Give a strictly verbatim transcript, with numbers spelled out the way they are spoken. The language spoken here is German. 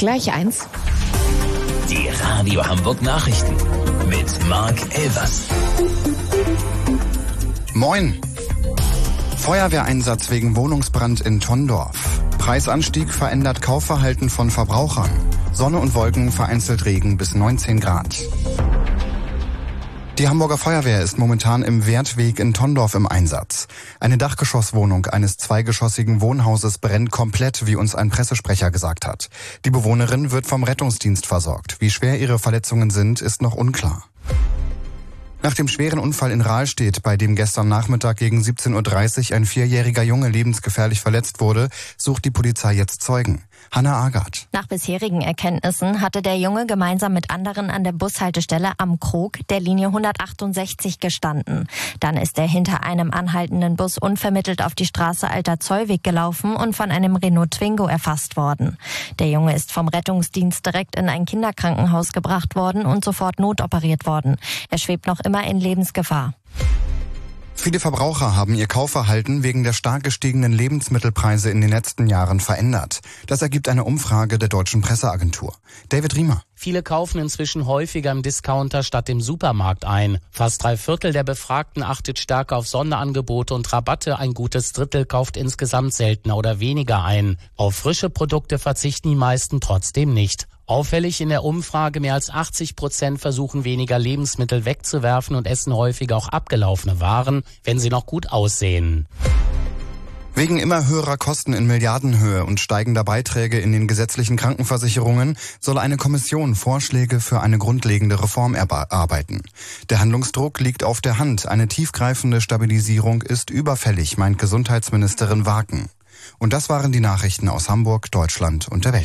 Gleich eins. Die Radio Hamburg Nachrichten mit Mark Elvers. Moin. Feuerwehreinsatz wegen Wohnungsbrand in Tondorf. Preisanstieg verändert Kaufverhalten von Verbrauchern. Sonne und Wolken, vereinzelt Regen bis neunzehn Grad. Die Hamburger Feuerwehr ist momentan im Wertweg in Tondorf im Einsatz. Eine Dachgeschosswohnung eines zweigeschossigen Wohnhauses brennt komplett, wie uns ein Pressesprecher gesagt hat. Die Bewohnerin wird vom Rettungsdienst versorgt. Wie schwer ihre Verletzungen sind, ist noch unklar. Nach dem schweren Unfall in Rahlstedt, bei dem gestern Nachmittag gegen siebzehn Uhr dreißig ein vierjähriger Junge lebensgefährlich verletzt wurde, sucht die Polizei jetzt Zeugen. Hanna Agard. Nach bisherigen Erkenntnissen hatte der Junge gemeinsam mit anderen an der Bushaltestelle am Krog der Linie hundertachtundsechzig gestanden. Dann ist er hinter einem anhaltenden Bus unvermittelt auf die Straße Alter Zollweg gelaufen und von einem Renault Twingo erfasst worden. Der Junge ist vom Rettungsdienst direkt in ein Kinderkrankenhaus gebracht worden und sofort notoperiert worden. Er schwebt noch immer in Lebensgefahr. Viele Verbraucher haben ihr Kaufverhalten wegen der stark gestiegenen Lebensmittelpreise in den letzten Jahren verändert. Das ergibt eine Umfrage der Deutschen Presseagentur. David Riemer. Viele kaufen inzwischen häufiger im Discounter statt im Supermarkt ein. Fast drei Viertel der Befragten achtet stärker auf Sonderangebote und Rabatte. Ein gutes Drittel kauft insgesamt seltener oder weniger ein. Auf frische Produkte verzichten die meisten trotzdem nicht. Auffällig in der Umfrage, mehr als achtzig Prozent versuchen weniger Lebensmittel wegzuwerfen und essen häufiger auch abgelaufene Waren, wenn sie noch gut aussehen. Wegen immer höherer Kosten in Milliardenhöhe und steigender Beiträge in den gesetzlichen Krankenversicherungen soll eine Kommission Vorschläge für eine grundlegende Reform erarbeiten. Der Handlungsdruck liegt auf der Hand. Eine tiefgreifende Stabilisierung ist überfällig, meint Gesundheitsministerin Waken. Und das waren die Nachrichten aus Hamburg, Deutschland und der Welt.